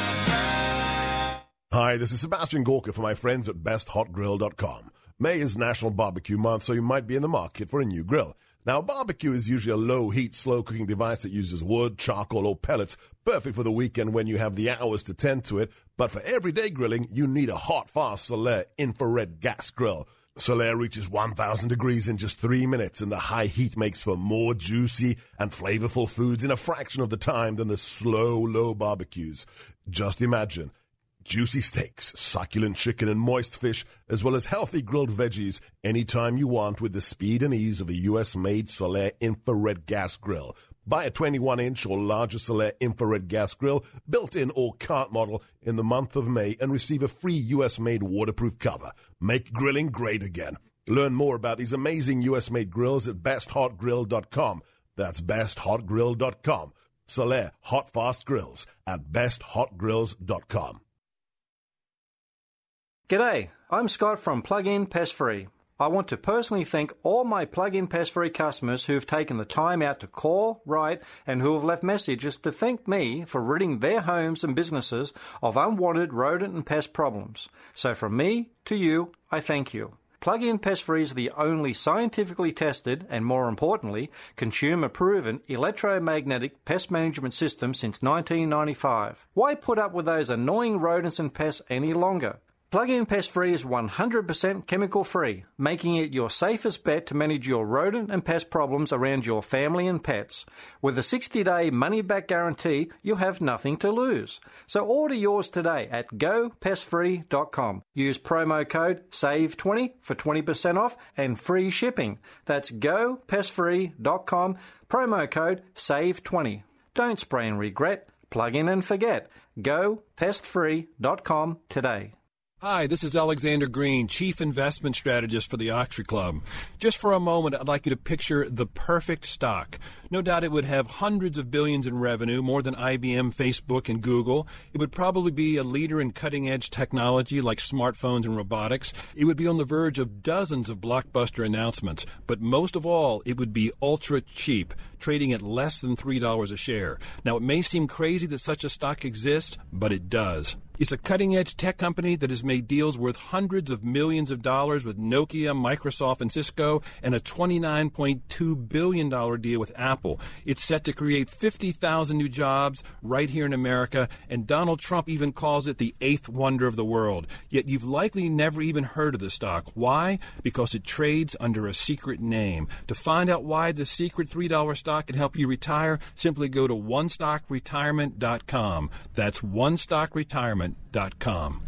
Hi, this is Sebastian Gorka for my friends at best hot grill dot com. May is National Barbecue Month, so you might be in the market for a new grill. Now, barbecue is usually a low-heat, slow-cooking device that uses wood, charcoal, or pellets, perfect for the weekend when you have the hours to tend to it. But for everyday grilling, you need a hot, fast Solaire infrared gas grill. Solaire reaches one thousand degrees in just three minutes, and the high heat makes for more juicy and flavorful foods in a fraction of the time than the slow, low barbecues. Just imagine. Juicy steaks, succulent chicken, and moist fish, as well as healthy grilled veggies anytime you want with the speed and ease of a U S-made Solaire infrared gas grill. Buy a twenty-one inch or larger Solaire infrared gas grill, built-in or cart model, in the month of May and receive a free U S-made waterproof cover. Make grilling great again. Learn more about these amazing U S-made grills at best hot grill dot com. That's best hot grill dot com. Solaire Hot Fast Grills at best hot grills dot com. G'day, I'm Scott from Plug-in Pest Free. I want to personally thank all my Plug-in Pest Free customers who have taken the time out to call, write, and who have left messages to thank me for ridding their homes and businesses of unwanted rodent and pest problems. So from me to you, I thank you. Plug-in Pest Free is the only scientifically tested and, more importantly, consumer-proven electromagnetic pest management system since nineteen ninety-five. Why put up with those annoying rodents and pests any longer? Plug-in Pest Free is one hundred percent chemical-free, making it your safest bet to manage your rodent and pest problems around your family and pets. With a sixty-day money-back guarantee, you have nothing to lose. So order yours today at go pest free dot com. Use promo code save twenty for twenty percent off and free shipping. That's go pest free dot com, promo code save twenty. Don't spray and regret. Plug in and forget. go pest free dot com today. Hi, this is Alexander Green, Chief Investment Strategist for the Oxford Club. Just for a moment, I'd like you to picture the perfect stock. No doubt it would have hundreds of billions in revenue, more than I B M, Facebook, and Google. It would probably be a leader in cutting-edge technology like smartphones and robotics. It would be on the verge of dozens of blockbuster announcements. But most of all, it would be ultra cheap, trading at less than three dollars a share. Now, it may seem crazy that such a stock exists, but it does. It's a cutting-edge tech company that has made deals worth hundreds of millions of dollars with Nokia, Microsoft, and Cisco, and a twenty-nine point two billion dollars deal with Apple. It's set to create fifty thousand new jobs right here in America, and Donald Trump even calls it the eighth wonder of the world. Yet you've likely never even heard of the stock. Why? Because it trades under a secret name. To find out why the secret three dollars stock can help you retire, simply go to one stock retirement dot com. That's one stock retirement dot com.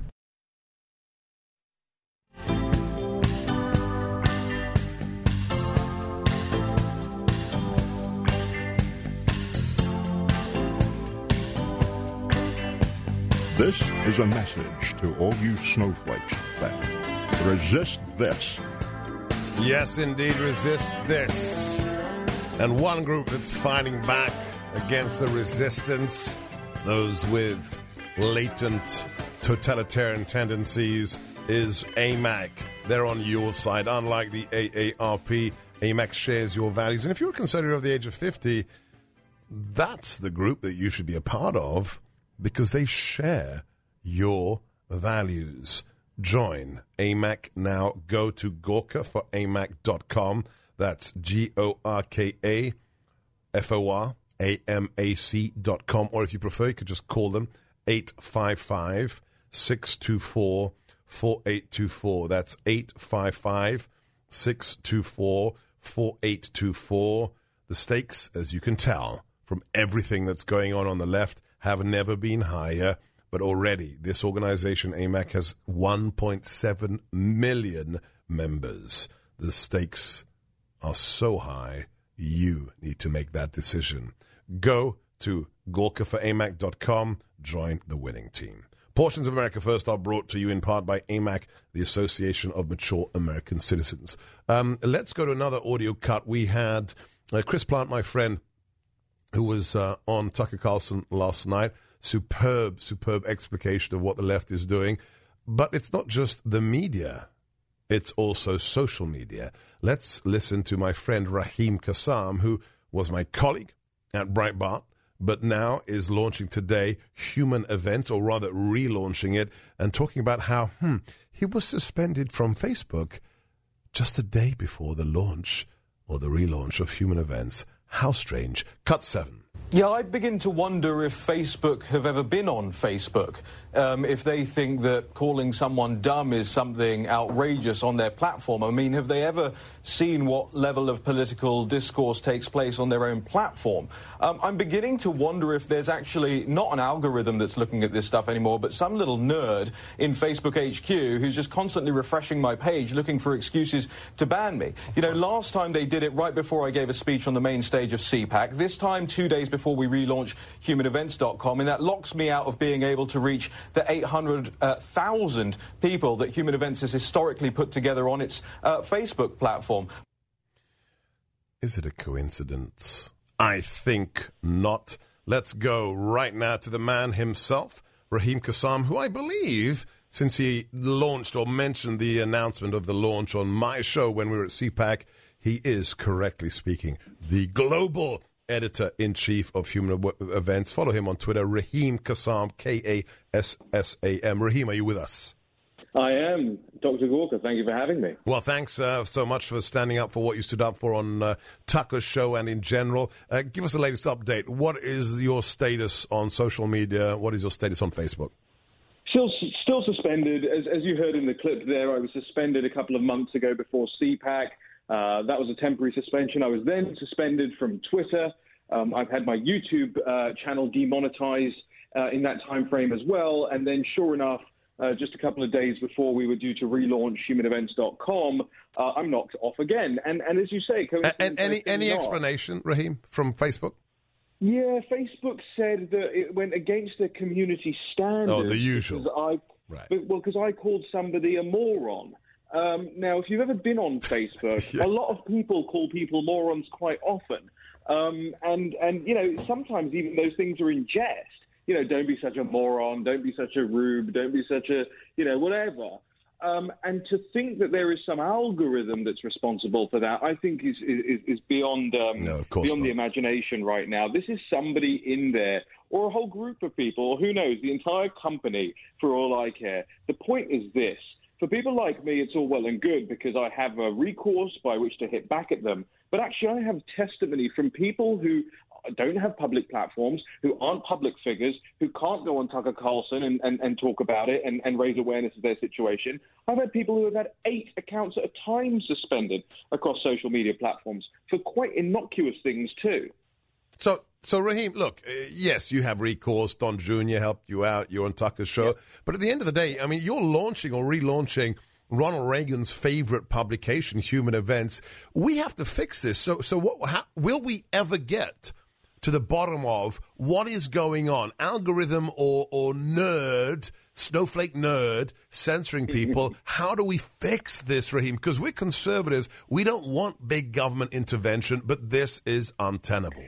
This is a message to all you snowflakes that resist this. Yes, indeed, resist this. And one group that's fighting back against the resistance, those with latent totalitarian tendencies, is A M A C. They're on your side. Unlike the A A R P, A M A C shares your values. And if you're a conservative of the age of fifty, that's the group that you should be a part of because they share your values. Join A M A C now. Go to Gorka for A M A C dot com. That's G O R K A F O R A M A C dot com. Or if you prefer, you could just call them eight five five, six two four, four eight two four. That's eight five five, six two four, four eight two four. The stakes, as you can tell from everything that's going on on the left, have never been higher. But already, this organization, A M A C, has one point seven million members. The stakes are so high, you need to make that decision. Go to Gorka for A M A C dot com. Join the winning team. Portions of America First are brought to you in part by A M A C, the Association of Mature American Citizens. Um, let's go to another audio cut. We had uh, Chris Plant, my friend, who was uh, on Tucker Carlson last night. Superb, superb explication of what the left is doing. But it's not just the media. It's also social media. Let's listen to my friend Raheem Kassam, who was my colleague at Breitbart, but now is launching today Human Events, or rather relaunching it, and talking about how hmm, he was suspended from Facebook just a day before the launch or the relaunch of Human Events. How strange. Cut seven. Yeah, I begin to wonder if Facebook have ever been on Facebook, um, if they think that calling someone dumb is something outrageous on their platform. I mean, have they ever seen what level of political discourse takes place on their own platform? Um, I'm beginning to wonder if there's actually not an algorithm that's looking at this stuff anymore, but some little nerd in Facebook H Q who's just constantly refreshing my page looking for excuses to ban me. You know, last time they did it right before I gave a speech on the main stage of C PAC. This time, two days before before we relaunch human events dot com, and that locks me out of being able to reach the eight hundred thousand people that Human Events has historically put together on its uh, Facebook platform. Is it a coincidence? I think not. Let's go right now to the man himself, Raheem Kassam, who I believe, since he launched or mentioned the announcement of the launch on my show when we were at C PAC, he is, correctly speaking, the global editor-in-chief of Human Events. Follow him on Twitter, Raheem Kassam, K A S S A M. Raheem, are you with us? I am. Doctor Gorka, thank you for having me. Well, thanks uh, so much for standing up for what you stood up for on uh, Tucker's show and in general. Uh, give us the latest update. What is your status on social media? What is your status on Facebook? Still, still suspended. As, as you heard in the clip there, I was suspended a couple of months ago before C PAC. Uh, that was a temporary suspension. I was then suspended from Twitter. Um, I've had my YouTube uh, channel demonetized uh, in that time frame as well. And then, sure enough, uh, just a couple of days before we were due to relaunch human events dot com, uh, I'm knocked off again. And, and as you say, and any any explanation, Raheem, from Facebook? Yeah, Facebook said that it went against their community standards. Oh, the usual. I, right. Well, because I called somebody a moron. Um, now, if you've ever been on Facebook, yeah. a lot of people call people morons quite often. Um, and, and, you know, sometimes even those things are in jest. You know, don't be such a moron, don't be such a rube, don't be such a, you know, whatever. Um, and to think that there is some algorithm that's responsible for that, I think is is, is beyond um, no, of course beyond not. the imagination right now. This is somebody in there, or a whole group of people, or who knows, the entire company, for all I care. The point is this. For people like me, it's all well and good because I have a recourse by which to hit back at them. But actually, I have testimony from people who don't have public platforms, who aren't public figures, who can't go on Tucker Carlson and, and, and talk about it and, and raise awareness of their situation. I've had people who have had eight accounts at a time suspended across social media platforms for quite innocuous things too. So, so Raheem, look, uh, yes, you have recourse. Don Junior helped you out. You're on Tucker's show. Yep. But at the end of the day, I mean, you're launching or relaunching Ronald Reagan's favorite publication, Human Events. We have to fix this. So, so what? How, will we ever get to the bottom of what is going on? Algorithm or, or nerd, snowflake nerd, censoring people. How do we fix this, Raheem? Because we're conservatives. We don't want big government intervention, but this is untenable.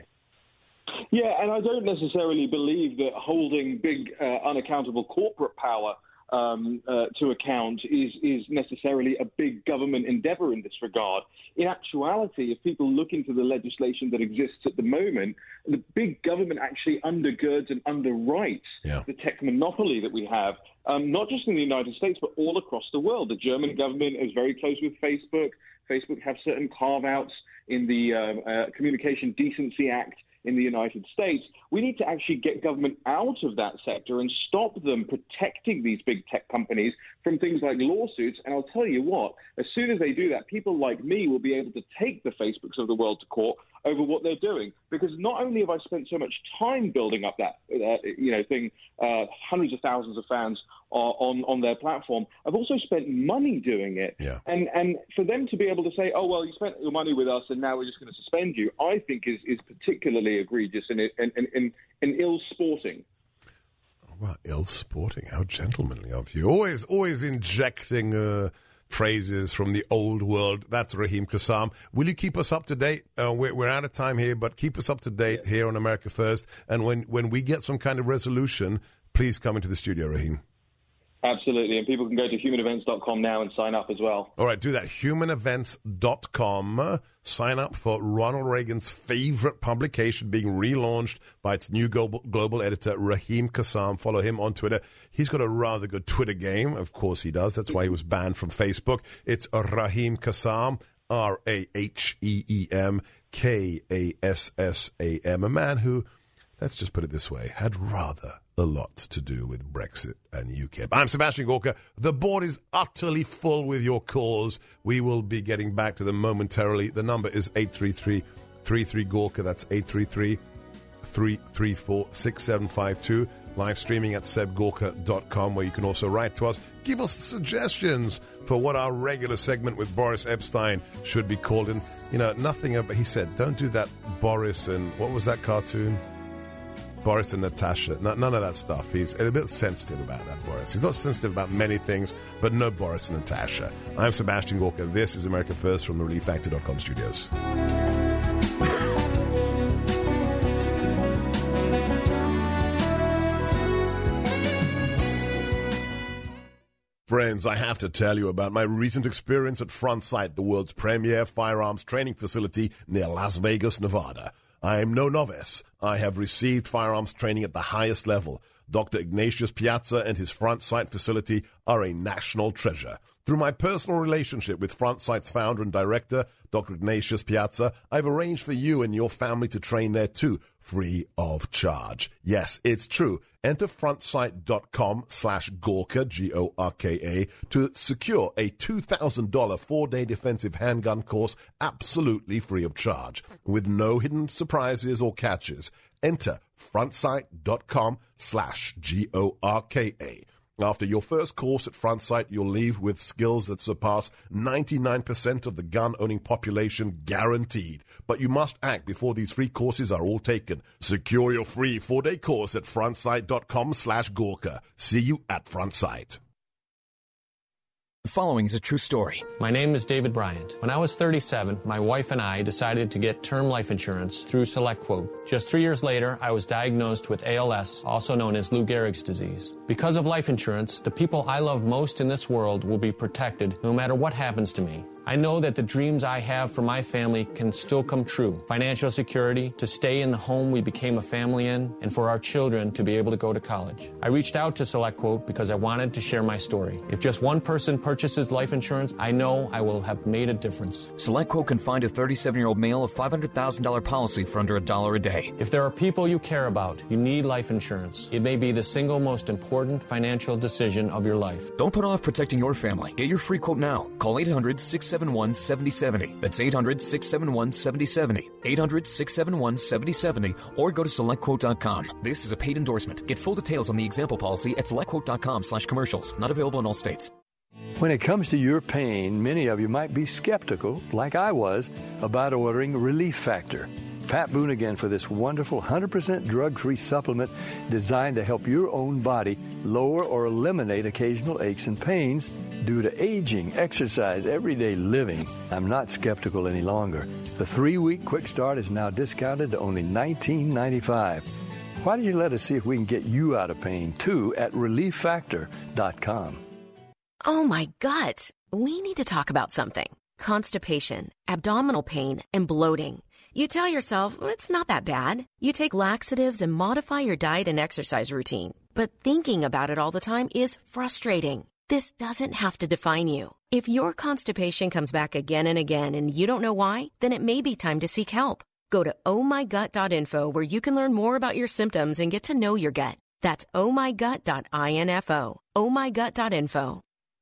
Yeah, and I don't necessarily believe that holding big, uh, unaccountable corporate power um, uh, to account is, is necessarily a big government endeavor in this regard. In actuality, if people look into the legislation that exists at the moment, the big government actually undergirds and underwrites yeah. the tech monopoly that we have, um, not just in the United States, but all across the world. The German government is very close with Facebook. Facebook have certain carve-outs in the uh, uh, Communication Decency Act in the United States. We need to actually get government out of that sector and stop them protecting these big tech companies from things like lawsuits. And I'll tell you what, as soon as they do that, people like me will be able to take the Facebooks of the world to court over what they're doing. Because not only have I spent so much time building up that uh, you know thing, uh, hundreds of thousands of fans are on, on their platform, I've also spent money doing it. Yeah. And and for them to be able to say, oh, well, you spent your money with us and now we're just going to suspend you, I think is, is particularly egregious and, and, and, and, and ill-sporting. Well, ill-sporting. How gentlemanly of you. Always, always injecting uh, phrases from the old world. That's Raheem Kassam. Will you keep us up to date? Uh, we're, we're out of time here, but keep us up to date yeah. here on America First. And when, when we get some kind of resolution, please come into the studio, Raheem. Absolutely, and people can go to human events dot com now and sign up as well. All right, do that, human events dot com. Sign up for Ronald Reagan's favorite publication being relaunched by its new global, global editor, Raheem Kassam. Follow him on Twitter. He's got a rather good Twitter game. Of course he does. That's why he was banned from Facebook. It's Raheem Kassam, R A H E E M K A S S A M, a man who, let's just put it this way, had rather a lot to do with Brexit and U K I P. I'm Sebastian Gorka. The board is utterly full with your calls. We will be getting back to them momentarily. The number is eight three three, three three, Gorka. That's eight three three, three three four, six seven five two. Live streaming at seb gorka dot com, where you can also write to us. Give us suggestions for what our regular segment with Boris Epstein should be called. And, you know, nothing about, he said, don't do that Boris and, what was that cartoon? Boris and Natasha, no, none of that stuff. He's a bit sensitive about that, Boris. He's not sensitive about many things, but no Boris and Natasha. I'm Sebastian Gorka. This is America First from the relief factor dot com studios. Friends, I have to tell you about my recent experience at Front Sight, the world's premier firearms training facility near Las Vegas, Nevada. I am no novice. I have received firearms training at the highest level. Doctor Ignatius Piazza and his Front Sight facility are a national treasure. Through my personal relationship with Front Sight's founder and director, Doctor Ignatius Piazza, I've arranged for you and your family to train there too, free of charge. Yes, it's true. Enter frontsight.com slash Gorka, G O R K A, to secure a two thousand dollars four-day defensive handgun course absolutely free of charge, with no hidden surprises or catches. Enter frontsight.com slash G O R K A. After your first course at Front Sight, you'll leave with skills that surpass ninety-nine percent of the gun-owning population guaranteed. But you must act before these free courses are all taken. Secure your free four-day course at frontsight.com slash Gorka. See you at Front Sight. The following is a true story. My name is David Bryant. When I was thirty-seven, my wife and I decided to get term life insurance through SelectQuote. Just three years later, I was diagnosed with A L S, also known as Lou Gehrig's disease. Because of life insurance, the people I love most in this world will be protected no matter what happens to me. I know that the dreams I have for my family can still come true. Financial security, to stay in the home we became a family in, and for our children to be able to go to college. I reached out to SelectQuote because I wanted to share my story. If just one person purchases life insurance, I know I will have made a difference. SelectQuote can find a thirty-seven-year-old male a five hundred thousand dollars policy for under a dollar a day. If there are people you care about, you need life insurance. It may be the single most important financial decision of your life. Don't put off protecting your family. Get your free quote now. Call eight hundred, six seven one, seven oh seven oh. That's eight hundred, six seven one, seven oh seven oh. eight hundred, six seven one, seven oh seven oh. Or go to select quote dot com. This is a paid endorsement. Get full details on the example policy at select quote dot com slash commercials. Not available in all states. When it comes to your pain, many of you might be skeptical, like I was, about ordering Relief Factor. Pat Boone again for this wonderful one hundred percent drug-free supplement designed to help your own body lower or eliminate occasional aches and pains due to aging, exercise, everyday living. I'm not skeptical any longer. The three-week quick start is now discounted to only nineteen ninety-five dollars. Why don't you let us see if we can get you out of pain, too, at relief factor dot com. Oh, my gut. We need to talk about something. Constipation, abdominal pain, and bloating. You tell yourself, it's not that bad. You take laxatives and modify your diet and exercise routine. But thinking about it all the time is frustrating. This doesn't have to define you. If your constipation comes back again and again and you don't know why, then it may be time to seek help. Go to oh my gut dot info where you can learn more about your symptoms and get to know your gut. That's oh my gut dot info. oh my gut dot info.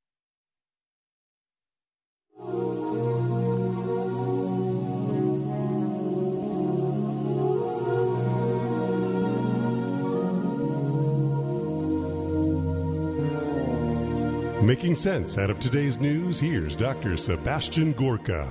Making sense out of today's news, here's Doctor Sebastian Gorka.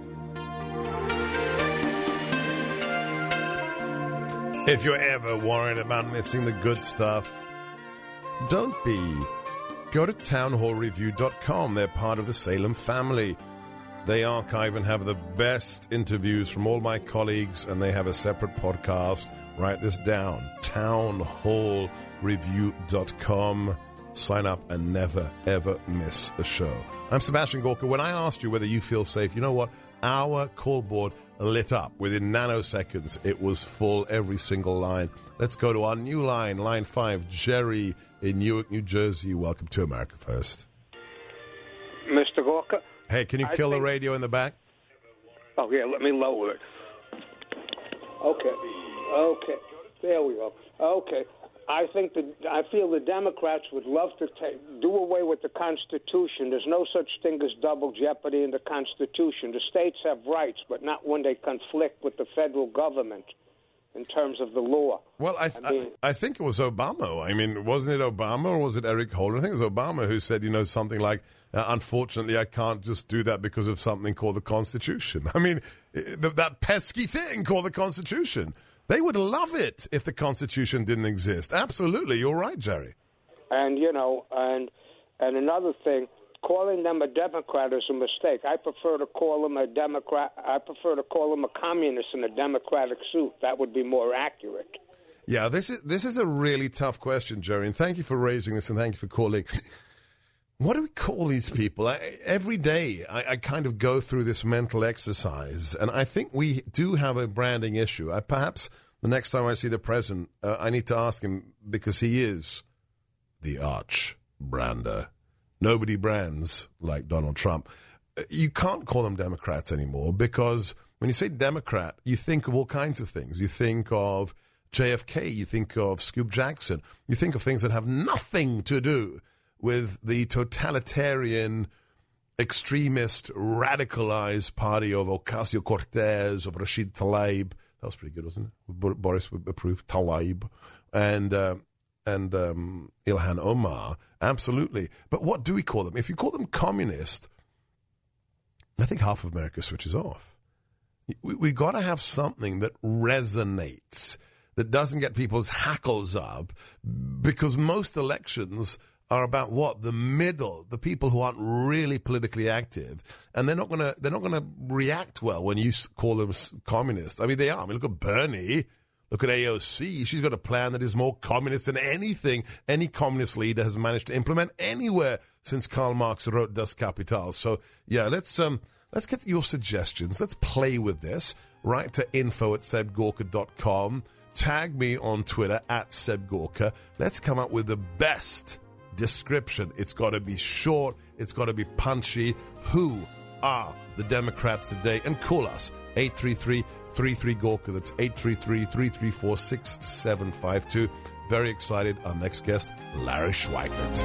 If you're ever worried about missing the good stuff, don't be. Go to town hall review dot com. They're part of the Salem family. They archive and have the best interviews from all my colleagues, and they have a separate podcast. Write this down, town hall review dot com. Sign up and never, ever miss a show. I'm Sebastian Gorka. When I asked you whether you feel safe, you know what? Our call board lit up. Within nanoseconds, it was full, every single line. Let's go to our new line, line five, Jerry in Newark, New Jersey. Welcome to America First. Mister Gorka? Hey, can you I kill think... the radio in the back? Oh, yeah, let me lower it. Okay. Okay. There we go. Okay. I think that I feel the Democrats would love to take, do away with the Constitution. There's no such thing as double jeopardy in the Constitution. The states have rights, but not when they conflict with the federal government in terms of the law. Well, I, th- I, mean, I, I think it was Obama. I mean, wasn't it Obama or was it Eric Holder? I think it was Obama who said, you know, something like, uh, unfortunately, I can't just do that because of something called the Constitution. I mean, th- that pesky thing called the Constitution. They would love it if the Constitution didn't exist. Absolutely. You're right, Jerry. And, you know, and and another thing, calling them a Democrat is a mistake. I prefer to call them a Democrat. I prefer to call them a communist in a Democratic suit. That would be more accurate. Yeah, this is this is a really tough question, Jerry, and thank you for raising this and thank you for calling. What do we call these people? I, every day I, I kind of go through this mental exercise, and I think we do have a branding issue. I, perhaps the next time I see the president, uh, I need to ask him, because he is the arch brander. Nobody brands like Donald Trump. You can't call them Democrats anymore, because when you say Democrat, you think of all kinds of things. You think of J F K, you think of Scoop Jackson, you think of things that have nothing to do with the totalitarian, extremist, radicalized party of Ocasio-Cortez, of Rashid Tlaib. That was pretty good, wasn't it? Boris approved. Tlaib. And, uh, and um, Ilhan Omar. Absolutely. But what do we call them? If you call them communist, I think half of America switches off. We, we got to have something that resonates, that doesn't get people's hackles up, because most elections are about what? The middle, the people who aren't really politically active, and they're not gonna they're not gonna react well when you call them communist. I mean, they are. I mean, look at Bernie, look at A O C. She's got a plan that is more communist than anything any communist leader has managed to implement anywhere since Karl Marx wrote Das Kapital. So yeah, let's um let's get your suggestions. Let's play with this. Write to info at seb gorka dot com. Tag me on Twitter at Seb Gorka. Let's come up with the best description. It's got to be short. It's got to be punchy. Who are the Democrats today? And call us, eight three three, three three, Gorka. That's eight three three, three three four, six seven five two. Very excited. Our next guest, Larry Schweikert.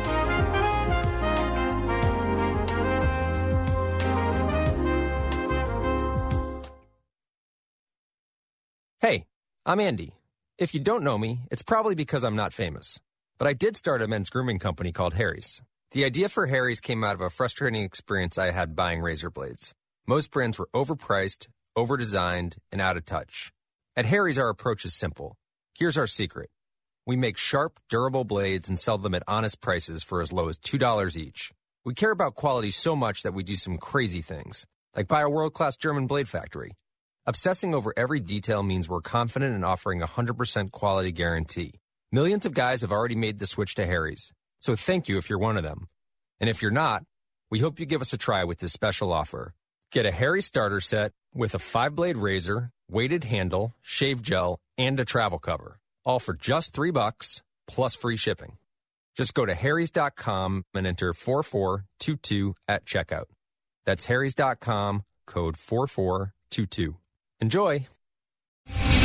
Hey, I'm Andy. If you don't know me, it's probably because I'm not famous. But I did start a men's grooming company called Harry's. The idea for Harry's came out of a frustrating experience I had buying razor blades. Most brands were overpriced, overdesigned, and out of touch. At Harry's, our approach is simple. Here's our secret. We make sharp, durable blades and sell them at honest prices for as low as two dollars each. We care about quality so much that we do some crazy things, like buy a world-class German blade factory. Obsessing over every detail means we're confident in offering a one hundred percent quality guarantee. Millions of guys have already made the switch to Harry's, so thank you if you're one of them. And if you're not, we hope you give us a try with this special offer. Get a Harry's starter set with a five-blade razor, weighted handle, shave gel, and a travel cover, all for just three bucks plus free shipping. Just go to harrys dot com and enter four four two two at checkout. That's harrys dot com, code four four two two. Enjoy!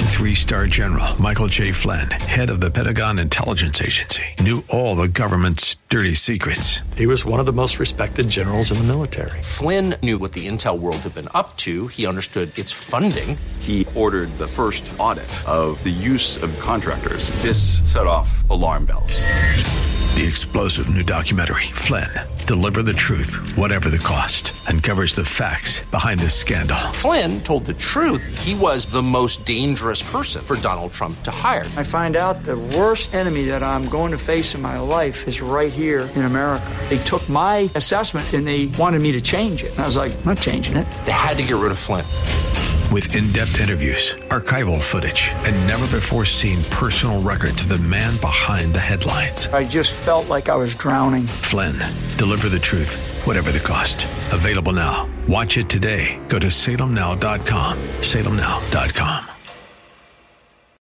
Three-star general Michael J. Flynn, head of the Pentagon Intelligence Agency, knew all the government's dirty secrets. He was one of the most respected generals in the military. Flynn knew what the intel world had been up to. He understood its funding. He ordered the first audit of the use of contractors. This set off alarm bells. The explosive new documentary, Flynn, Deliver the Truth, Whatever the Cost, uncovers the facts behind this scandal. Flynn told the truth. He was the most dangerous person for Donald Trump to hire. I find out the worst enemy that I'm going to face in my life is right here in America. They took my assessment and they wanted me to change it. And I was like, I'm not changing it. They had to get rid of Flynn. With in-depth interviews, archival footage, and never-before-seen personal records of the man behind the headlines. I just felt like I was drowning. Flynn, Deliver the Truth, Whatever the Cost. Available now. Watch it today. Go to salem now dot com. salem now dot com.